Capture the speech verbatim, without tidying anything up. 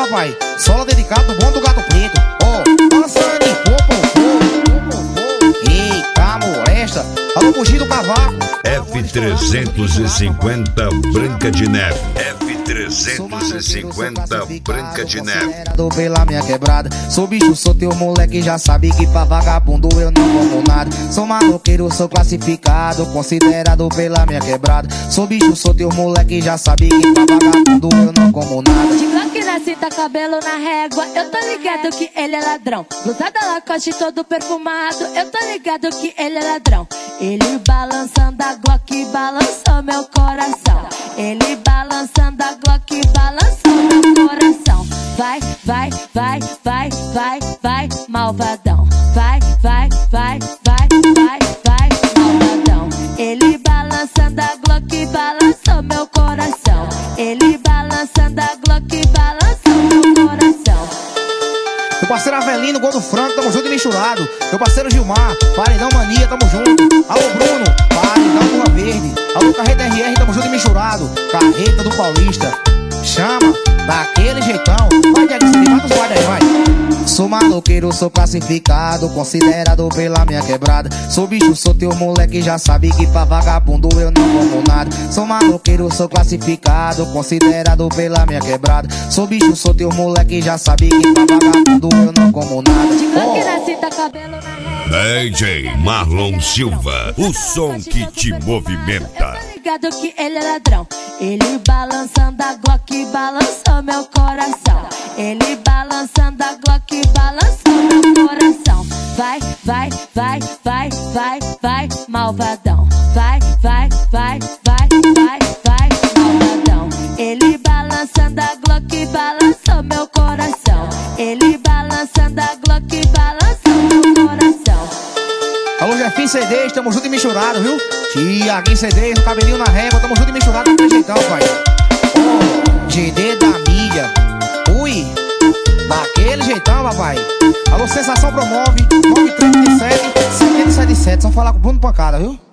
papai. Sola dedicado, bom do gato preto. Ó, oh, dançando em popô. Eita, molesta. Alô, fugir do cavaco. F trezentos e cinquenta Branca de Neve. F trezentos e cinquenta Branca de Neve. Pela minha quebrada. Sou bicho, sou teu moleque, já sabe que pra vagabundo eu não como nada. Sou maloqueiro, sou classificado, considerado pela minha quebrada. Sou bicho, sou teu moleque, já sabe que pra vagabundo eu não como nada. De Glock na cinta, cabelo na régua, eu tô ligado que ele é ladrão. Blusa da Lacoste todo perfumado, eu tô ligado que ele é ladrão. Ele balançando a Glock, balançou meu coração. Ele balançando a Glock, balançou meu coração. Vai, vai, vai, vai, vai, vai, malvadão. Vai, vai, vai, vai, vai, vai, malvadão. Ele balançando a Glock, balançou meu coração. Ele balançando a Glock, balançou meu coração. Meu parceiro Avelino, gol do Franco, tamo junto e misturado. Meu parceiro Gilmar, Paredão Mania, tamo junto. Alô Bruno, Paredão Burra Verde. Alô Carreta R R, tamo junto e misturado. Carreta do Paulista, chama daquele jeitão. Vai, Diego, se mata os guarda aí, vai. Sou maloqueiro, sou classificado, considerado pela minha quebrada. Sou bicho, sou teu moleque, já sabe que pra vagabundo eu não como nada. Sou maloqueiro, sou classificado, considerado pela minha quebrada. Sou bicho, sou teu moleque, já sabe que pra vagabundo eu não como nada. De Glock na cinta, cabelo na régua. D J Marlon Silva, o som que te movimenta. Ligado que ele é ladrão. Ele balançando a Glock, balançou meu coração. Ele balançando a Glock, balançou meu coração. Vai, vai, vai, vai, vai, vai, malvadão. Vai, vai, vai, vai, vai, vai, malvadão. Ele balançando a Glock, balançou meu coração. Ele balançando a Glock, balançou meu coração. Alô Jefinho C D, tamo junto e misturado, viu? Tiaguinho C D, no cabelinho na régua, tamo junto e misturado daquele jeitão, pai. Oh, G D da mídia, ui, daquele jeitão, papai. Alô Sensação Promove, nove três sete, sete sete sete, só falar com o Bruno Pancada, viu?